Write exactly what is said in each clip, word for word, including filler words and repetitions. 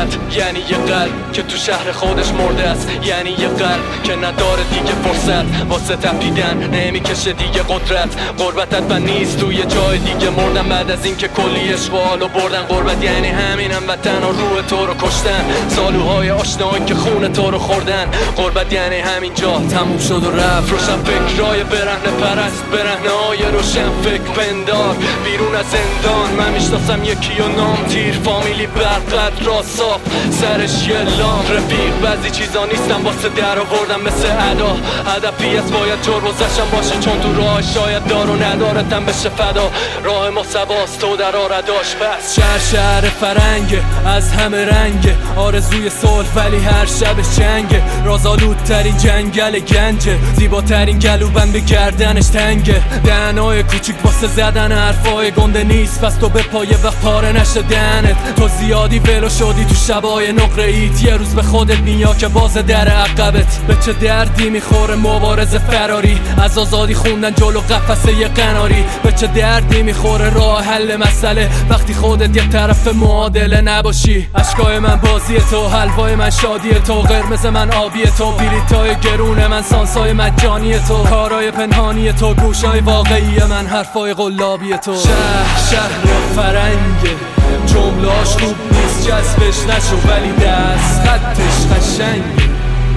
درد یعنی یه قلب که تو شهر خودش مرده است، یعنی یه قلب که نداره دیگه فرصت واسه تپیدن، نمیکشه دیگه قدرت. قربتت من نیست توی جای دیگه مردم بعد از این که کلی عشق و حالو بردن. قربت یعنی همینم وطن و روح تو رو کشتن، سالوهای آشنایی که خون تو رو خوردن. قربت یعنی همینجا تموم شد و رفت. روشن فکرای برهنه پرست، برهنه های روشن فکر پندار بیرون از زندان. من میشناسم یکی و نام تیر، فامیلی برقد را صاف سرش یه لام. رفیق بعضی چیزا نیستم واسه در آوردم مثل ادا، هدفی از باید جور وزشم باشه چون تو راه شاید دار و ندارتم بشه فدا. راه ما سواست تو در آرداش بس. شهر شهر فرنگه از همه رنگه، آرزوی صلح ولی هر شبش جنگه. رازآلودترین جنگل گنجه، زیباترین گلوبند به گردنش تنگه. دهنای کوچیک واسه زدن حرفای گنده نیست، پس تو به پایه و پاره نشه دهنت. تو زیادی ولو شدی تو شبای نقره ایت، یه روز به خودت میا که باز در عقبت. به چه دردی میخوره مبارزه فراری از آزادی خوندن جلو قفسه یه قناری؟ به چه دردی میخوره راه حل مسئله وقتی خودت یه طرف معادله نباشی؟ اشکای من بازی تو، حلوای من شادی تو، قرمز من آبی تو، بلیطای گرون من سانسای مجانی تو، کارای پنهانی تو، گوشای واقعی من حرفای قلابی تو. شهر شهر فرنگه، جملاش خوب نیست جذبش نشو ولی دست خطش قشنگه.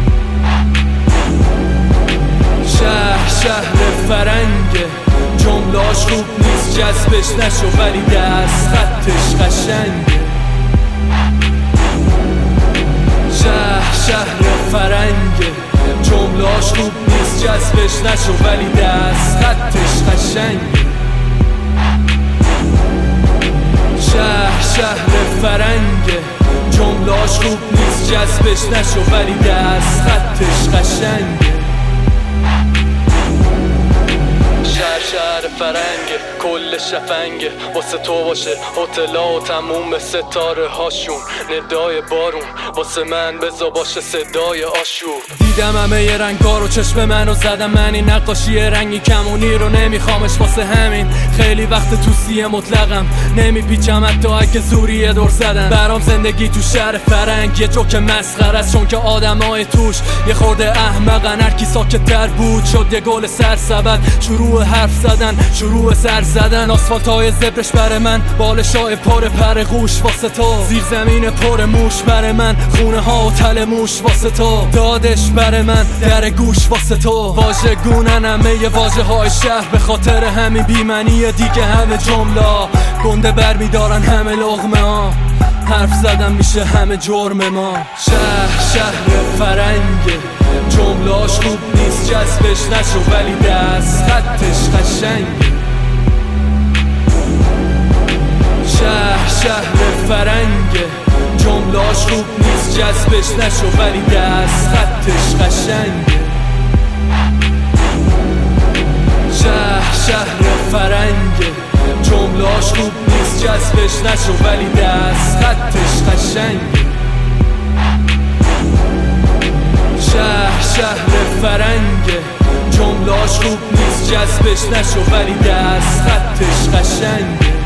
شهر شهر فرنگه، جملاش خوب نیست جذبش نشو ولی دست خطش قشنگه. شهر شهر فرنگه، جملاش خوب نیست جذبش نشو ولی دست خطش قشنگه. شهر شهر فرنگه، جملاش خوب نیست جذبش نشو ولی دست خطش قشنگه. شهر شهر فرنگه، کل شفنگه واسه تو باشه هتلا و تموم ستاره هاشون. ندای بارون واسه من بزا باشه صدای آشور. دیدم همه یه رنگا رو چشم منو زدم من، این نقاشی رنگی کمونی رو نمیخوامش واسه همین. خیلی وقت تو سیه مطلقم نمیپیچم حتی اگه زوریه دور زدن. برام زندگی تو شهر فرنگ یه جوک مسخره است، چون که آدمای توش یه خورده احمقن. هر کی ساکت تر بود شد یه گل سرسبد، شروع حرف زدن شروع سر زدن. آسفالت های زبرش بر من، بالشای پر پر قوش واسه تو، زیر زمین پر موش بر من، خونه ها و تل موش واسه تو، دادش بر من در گوش واسه تو. واژه گونن همه ی واژه های شهر، به خاطر همین بیمنی دیگه همه جمله گنده بر میدارن همه لغمه ها، حرف زدن میشه همه جرم ما. شهر شهر فرنگه، جملاش خوب نیست جذبش نشو ولی دست خطش قشنگه. شهر شهر فرنگه، جملاش خوب نیست جذبش نشو ولی دست خطش قشنگه. شهر شهر فرنگه، جملاش خوب نیست جذبش نشو ولی دست خطش قشنگه. شهر شهر فرنگه، جملاش خوب نیست جذبش نشو ولی دست خطش قشنگه.